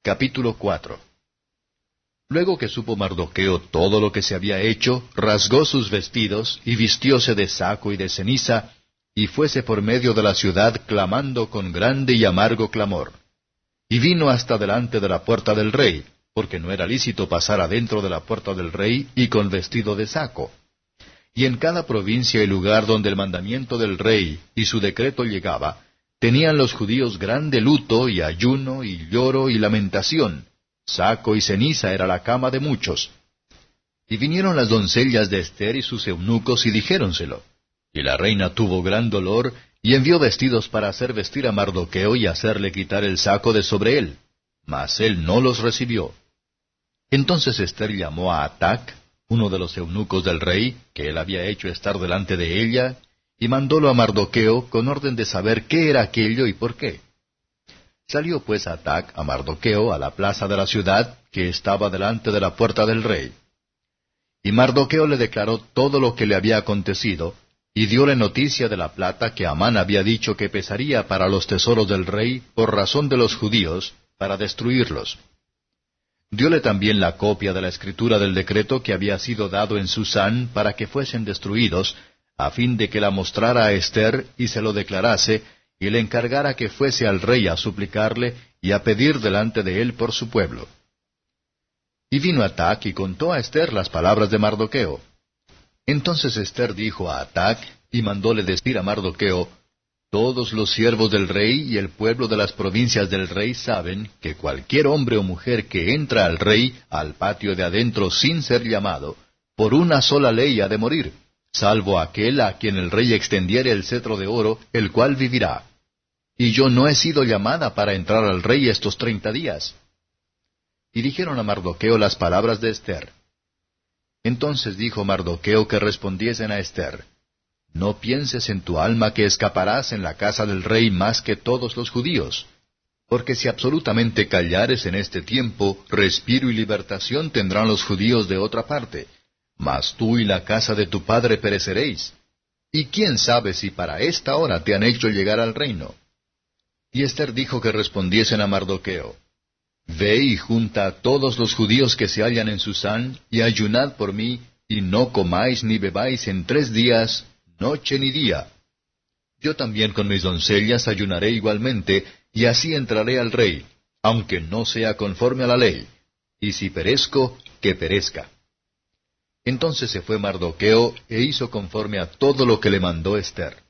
Capítulo 4. Luego que supo Mardoqueo todo lo que se había hecho, rasgó sus vestidos, y vistióse de saco y de ceniza, y fuese por medio de la ciudad clamando con grande y amargo clamor. Y vino hasta delante de la puerta del rey, porque no era lícito pasar adentro de la puerta del rey y con vestido de saco. Y en cada provincia y lugar donde el mandamiento del rey y su decreto llegaba, tenían los judíos grande luto y ayuno y lloro y lamentación. Saco y ceniza era la cama de muchos. Y vinieron las doncellas de Ester y sus eunucos y dijéronselo. Y la reina tuvo gran dolor, y envió vestidos para hacer vestir a Mardoqueo y hacerle quitar el saco de sobre él. Mas él no los recibió. Entonces Ester llamó a Atac, uno de los eunucos del rey, que él había hecho estar delante de ella, y mandólo a Mardoqueo con orden de saber qué era aquello y por qué. Salió pues Atac a Mardoqueo a la plaza de la ciudad, que estaba delante de la puerta del rey. Y Mardoqueo le declaró todo lo que le había acontecido, y dióle noticia de la plata que Amán había dicho que pesaría para los tesoros del rey por razón de los judíos, para destruirlos. Dióle también la copia de la escritura del decreto que había sido dado en Susán para que fuesen destruidos, a fin de que la mostrara a Ester y se lo declarase, y le encargara que fuese al rey a suplicarle y a pedir delante de él por su pueblo. Y vino Atac y contó a Ester las palabras de Mardoqueo. Entonces Ester dijo a Atac, y mandóle decir a Mardoqueo, todos los siervos del rey y el pueblo de las provincias del rey saben que cualquier hombre o mujer que entra al rey al patio de adentro sin ser llamado, por una sola ley ha de morir, salvo aquel a quien el rey extendiere el cetro de oro, el cual vivirá. Y yo no he sido llamada para entrar al rey estos 30 días. Y dijeron a Mardoqueo las palabras de Ester. Entonces dijo Mardoqueo que respondiesen a Ester, no pienses en tu alma que escaparás en la casa del rey más que todos los judíos, porque si absolutamente callares en este tiempo, respiro y libertación tendrán los judíos de otra parte, mas tú y la casa de tu padre pereceréis. Y quién sabe si para esta hora te han hecho llegar al reino. Y Ester dijo que respondiesen a Mardoqueo, ve y junta a todos los judíos que se hallan en Susán, y ayunad por mí, y no comáis ni bebáis en 3 días, noche ni día. Yo también con mis doncellas ayunaré igualmente, y así entraré al rey, aunque no sea conforme a la ley, y si perezco, que perezca. Entonces se fue Mardoqueo, e hizo conforme a todo lo que le mandó Ester.